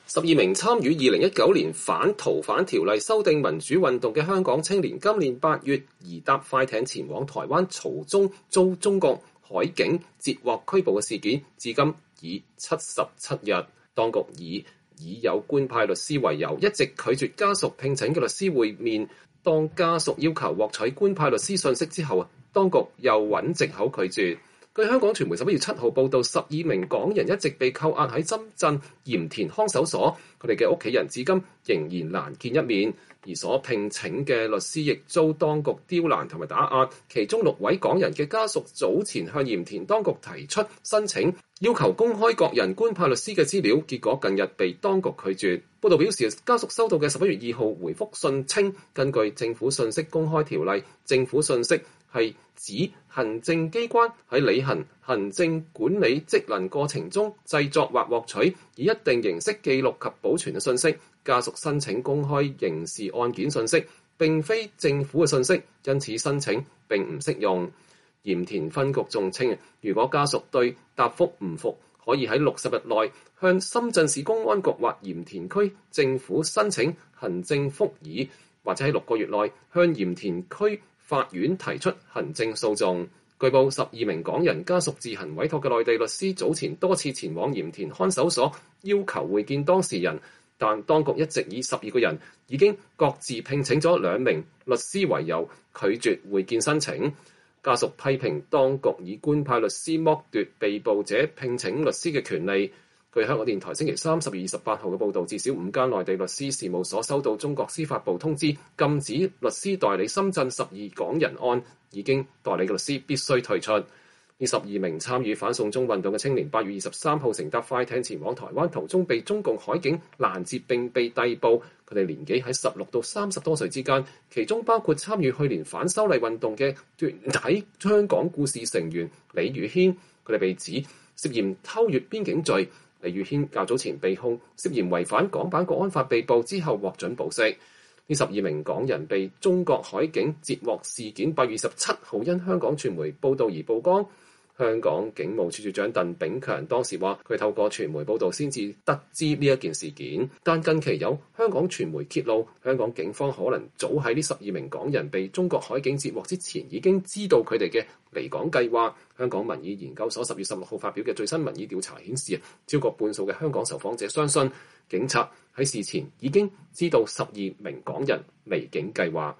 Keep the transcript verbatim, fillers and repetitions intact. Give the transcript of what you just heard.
十二名參與二零一九年反逃犯條例修訂民主運動嘅香港青年，今年八月移搭快艇前往台灣曹中，遭中國海警截獲拘捕嘅事件，至今已七十七日。當局以已有官派律師為由，一直拒絕家屬聘請嘅律師會面。當家屬要求獲取官派律師信息之後，當局又揾藉口拒絕。據香港傳媒十一月七號報道，十二名港人一直被扣押喺深圳鹽田看守所，佢哋嘅屋企人至今仍然難見一面，而所聘請嘅律師亦遭當局刁難同埋打壓。其中六位港人嘅家屬早前向鹽田當局提出申請，要求公開各人官派律師嘅資料，結果近日被當局拒絕。報道表示，家屬收到嘅十一月二號回覆信稱，根據政府信息公開條例，政府信息係指行政機關喺履行行政管理職能過程中製作或獲取以一定形式記錄及保存嘅信息。家屬申請公開刑事案件信息並非政府嘅信息，因此申請並唔適用。鹽田分局仲稱，如果家屬對答覆唔服，可以喺六十日內向深圳市公安局或鹽田區政府申請行政復議，或者喺六個月內向鹽田區法院提出行政訴訟。據報，十二名港人家屬自行委託嘅內地律師早前多次前往鹽田看守所，要求會見當事人，但當局一直以十二個人已經各自聘請咗兩名律師為由，拒絕會見申請。家屬批評當局以官派律師剝奪被捕者聘請律師嘅權利。據香港電台星期三十二月二十八號嘅報導，至少五間內地律師事務所收到中國司法部通知，禁止律師代理深圳十二港人案，已經代理嘅律師必須退出。呢十二名參與反送中運動嘅青年，八月二十三號乘搭快艇前往台灣途中，被中共海警攔截並被逮捕。佢哋年紀喺十六到三十多歲之間，其中包括參與去年反修例運動嘅團體香港故事成員李宇軒。佢哋被指涉嫌偷越邊境罪。李宇軒較早前被控涉嫌違反港版國安法被捕，之後獲准保釋。呢十二名港人被中國海警截獲事件，八月二十七號因香港傳媒報導而曝光。香港警務處處長鄧炳強當時話，佢透過傳媒報導先至得知呢一件事件，但近期有香港傳媒揭露，香港警方可能早喺呢十二名港人被中國海警截獲之前，已經知道佢哋嘅離港計劃。香港民意研究所十月十六號發表嘅最新民意調查顯示，超過半數嘅香港受訪者相信警察喺事前已經知道十二名港人離境計劃。